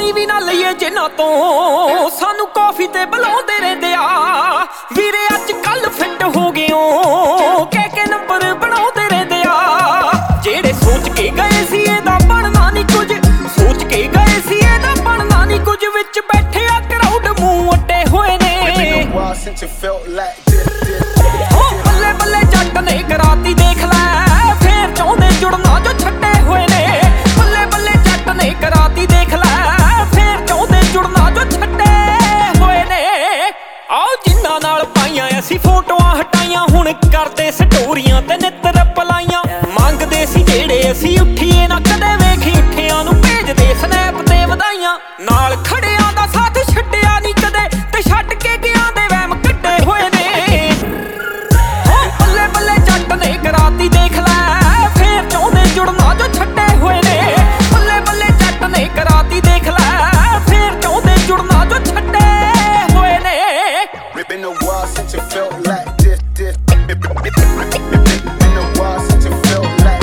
ਪਾਣੀ ਵੀ ਨਾ ਲਈਏ ਜਿਨ੍ਹਾਂ ਤੋਂ ਸਾਨੂੰ ਕਾਫੀ ਤੇ ਬੁਲਾਉਂਦੇ ਰਹਿੰਦੇ ਆ। ਵੀਰੇ ਅੱਜ ਕੱਲ ਫਿੱਟ ਹੋ ਗਿਓ ਕਹਿ ਕੇ ਨੰਬਰ ਬਣਾਉਂਦੇ ਰਹਿੰਦੇ ਆ। ਜਿਹੜੇ ਸੋਚ ਕੇ ਗਏ ਸੀ ਇਹਦਾ ਬਣਨਾ ਨਹੀਂ ਕੁਝ, ਸੋਚ ਕੇ ਗਏ ਸੀ ਇਹਦਾ ਬਣਨਾ ਨਹੀਂ ਕੁਝ, ਵਿੱਚ ਬੈਠੇ ਆ ਕਰਾਊਡ ਮੂੰਹ ਅੱਡੇ ਹੋਏ ਨੇ। ਬੱਲੇ ਬੱਲੇ ਜੱਟ ਨੇ ਕਰਾਤੀ ਦੇਖ ਲੈ, ਫੇਰ ਚਾਹੁੰਦੇ ਜੁੜਨਾ ਜੋ ਛੱਡੇ ਹੋਏ ਨੇ। ਬੱਲੇ ਬੱਲੇ ਜੱਟ ਨੇ ਕਰਾਤੀ ਦੇਖ ਲੈ, ਫੇਰ ਚਾਹੁੰਦੇ ਜੁੜਨਾ ਜੋ ਛੱਡੇ ਹੋਏ ਨੇ। ਆਓ ਜਿਨ੍ਹਾਂ ਨਾਲ ਪਾਈਆਂ ਅਸੀਂ ਫੋਟੋਆਂ ਹਟਾਈਆਂ, ਹੁਣ ਕਰਦੇ ਸਟੋਰੀਆਂ ਤੇ ਨਿੱਤ ਰਪਲਾਈਆਂ। ਮੰਗਦੇ ਸੀ ਜਿਹੜੇ ਅਸੀਂ ਉੱਠੀਏ ਨਾ ਕਦੇ, ਵੇਖੀ ਉੱਠਿਆਂ ਨੂੰ ਭੇਜਦੇ ਸਨੈਪ ਤੇ ਵਧਾਈਆਂ। ਨਾਲ ਖੜਿਆਂ ਦਾ ਸਾਥ ਛੱਡਿਆ ਨਹੀਂ ਕਦੇ, ਤੇ ਛੱਡ ਕੇ ਗਿਆ ਦੇ ਵਹਿਮ ਕੱਢੇ ਹੋਏ ਨੇ। ਬੱਲੇ ਬੱਲੇ ਜੱਟ ਨੇ ਕਰਾਤੀ ਦੇਖ ਲੈ, ਫੇਰ ਚਾਹੁੰਦੇ ਜੁੜਨਾ ਜੋ ਛੱਡੇ ਹੋਏ ਨੇ। ਬੱਲੇ ਬੱਲੇ ਜੱਟ ਨੇ ਕਰਾਤੀ ਦੇਖ ਲੈ, ਫੇਰ ਚਾਹੁੰਦੇ ਜੁੜਨਾ ਜੋ ਛੱਡੇ ਹੋਏ ਨੇ। Been a while since it felt like this. Been a while since it felt like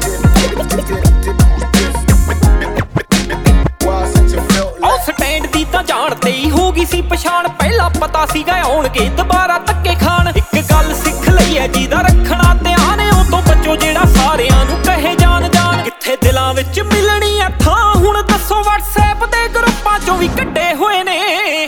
stand ਦੀ ਤਾਂ ਜਾਣ ਤੇ ਹੀ ਹੋ ਗਈ ਸੀ ਪਛਾਣ, ਪਹਿਲਾਂ ਪਤਾ ਸੀਗਾ ਆਉਣਗੇ ਦੁਬਾਰਾ ਧੱਕੇ ਖਾਣ। ਇੱਕ ਗੱਲ ਸਿੱਖ ਲਈ ਐ ਜਿਹਦਾ ਰੱਖਣਾ ਧਿਆਨ, ਉਹ ਤੋਂ ਬਚੋ ਜਿਹੜਾ ਸਾਰਿਆਂ ਨੂੰ ਕਹੇ ਜਾਣ ਜਾਣ। ਕਿੱਥੇ ਦਿਲਾਂ ਵਿੱਚ ਮਿਲਣੀ ਐ ਥਾਂ, ਹੁਣ ਦੱਸੋ WhatsApp ਦੇ ਗਰੁੱਪਾਂ ਚੋਂ ਵੀ ਕੱਢੇ ਹੋਏ ਨੇ।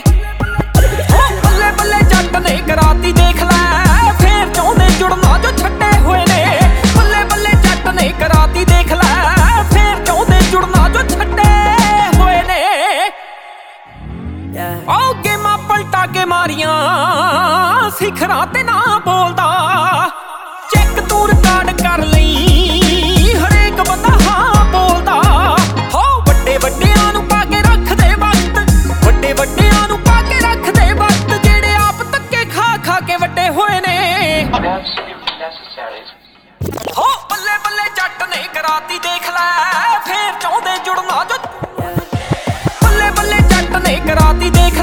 ਬੱਲੇ ਬੱਲੇ ਜੱਟ ਨੇ ਕਰਾਤੀ ਦੇਖ ਲੈ, ਫੇਰ ਚਾਹੁੰਦੇ ਜੁੜਨਾ ਜੋ ਛੱਡੇ ਹੋਏ ਨੇ। ਬੱਲੇ ਬੱਲੇ ਜੱਟ ਨੇ ਕਰਾਤੀ ਦੇਖ ਲੈ, ਫੇਰ ਚਾਹੁੰਦੇ ਜੁੜਨਾ ਜੋ ਛੱਡੇ ਹੋਏ ਨੇ। ਆਓ ਗੇਮਾਂ ਪਲਟਾ ਕੇ ਮਾਰੀਆਂ ਸਿਖਰਾਂ ਤੇ ਨਾ ਬੋਲਦਾ, ਚੈੱਕ ਤੂੰ ਰਿਕਾਰਡ ਕਰ ਲਈ ਹਰੇਕ ਬੰਦਾ ਹਾਂ ਬੋਲਦਾ। ਹੋ ਵੱਡੇ ਵੱਡਿਆਂ ਨੂੰ ਪਾ ਕੇ ਰੱਖਦੇ ਵਕਤ, ਵੱਡੇ ਵੱਡਿਆਂ ਨੂੰ ਪਾ ਕੇ ਰੱਖਦੇ ਵਕਤ, ਜਿਹੜੇ ਆਪ ਧੱਕੇ ਖਾ ਖਾ ਕੇ ਵੱਡੇ ਹੋਏ ਨੇ। ਹੋ ਬੱਲੇ ਬੱਲੇ ਜੱਟ ਨੇ ਕਰਾਤੀ ਦੇਖ ਲੈ, ਫੇਰ ਚਾਹੁੰਦੇ ਜੁੜਨਾ ਜੋ ਬੱਲੇ ਬੱਲੇ ਜੱਟ ਨੇ ਕਰਾਤੀ ਦੇਖ